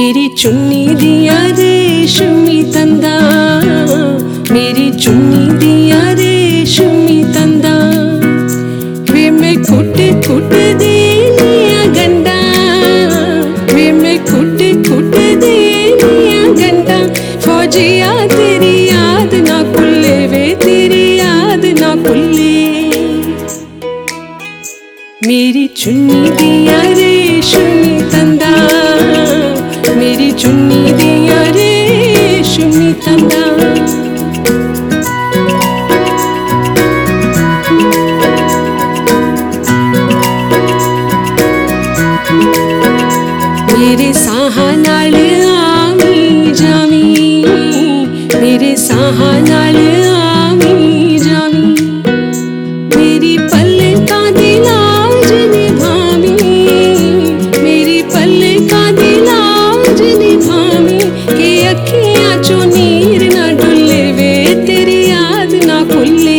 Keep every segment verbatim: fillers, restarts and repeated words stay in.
मेरी चुन्नी दिया रेशमी तंदा, मेरी चुन्नी दिया रेशमी तंदा। वे मैं कुट कुट दे लिया गंडा, वे मैं कुट कुट दे लिया गंडा। फौजिया तेरी याद ना भुले, वे तेरी याद ना भुले। मेरी चुन्नी दिया रेशमी तंदा, मेरी चुन्नी दिया रेशमी तंदा। मेरे साहां नाल आवी जावी, मेरे साहां नाल आवी जावी। मेरी पलकां दी लाज निभावी, मेरी पलकां दी लाज निभावी। के अखियां चो नीर ना डुले, वे तेरी याद ना भुले।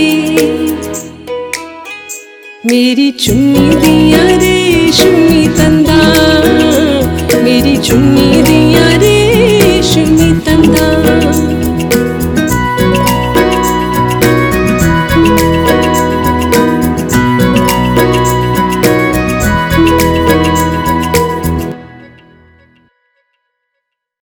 मेरी चुन्नी दिया रेशमी तंदा, मेरी चुन्नी दिया